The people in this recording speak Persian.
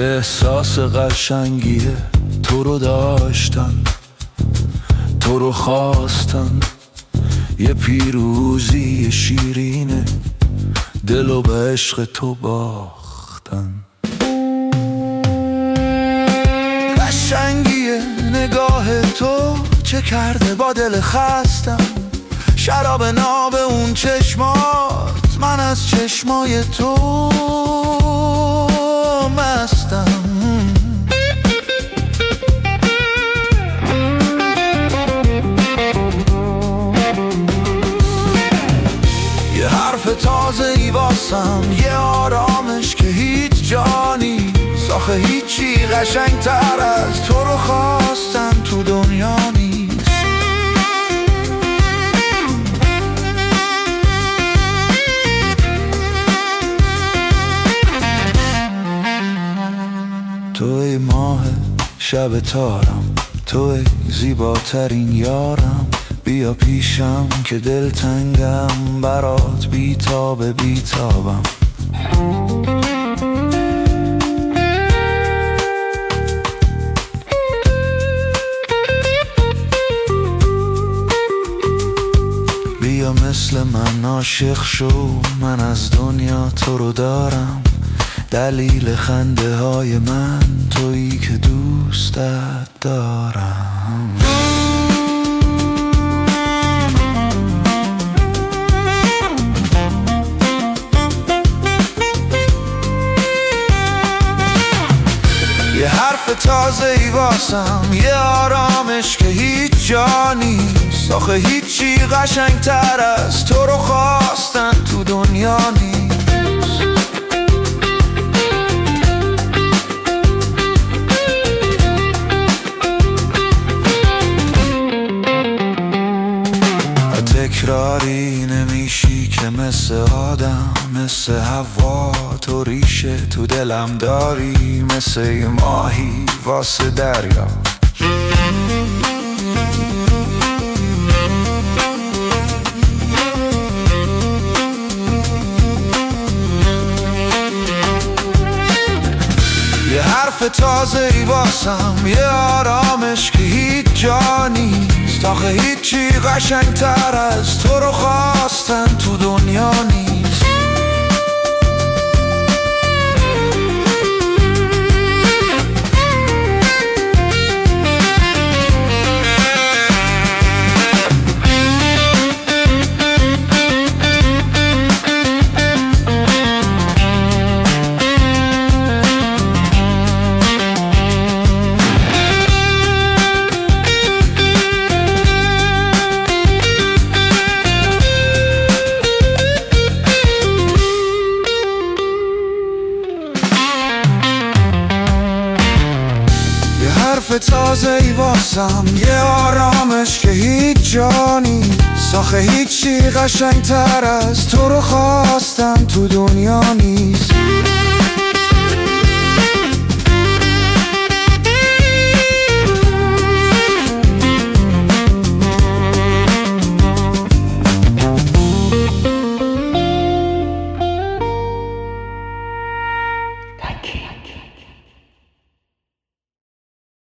احساس قشنگیه تو رو داشتن، تو رو خواستن، یه پیروزی شیرینه دلو به عشق تو باختن. قشنگیه نگاه تو چه کرده با دل خستم، شراب ناب اون چشمات، من از چشمای تو مستم. یه حرف تازه ای واسم، یه آرامش که هیچ جا نیست، آخه هیچی قشنگ تر از تو رو خواستن تو دنیا نیست. توی ماه شب تارم، توی زیباترین یارم، بیا پیشم که دلتنگم برات بیتاب بیتابم. بیا مثل من عاشق شو، من از دنیا تو رو دارم، دلیل خنده های من تویی که دوستت دارم. یه حرف تازه ای واسم، یه آرامش که هیچ جا نیست، آخه هیچی قشنگ تر از تو رو خواستن تو دنیا نیست. تکراری نمیشی که مثل آدم، مثل هوا تو ریشه تو دلم داری، مثل یه ماهی واسه دریا. یه حرف تازه ای واسم، یه آرامش که هیچ جا نیست، آخه هیچی قشنگ تر از تو رو خواستن تو دنیا نیست. حرف تازه ای واسم، یه آرامش که هیچ جا نیست، آخه هیچی قشنگ تر از تو رو خواستن تو دنیا نیست.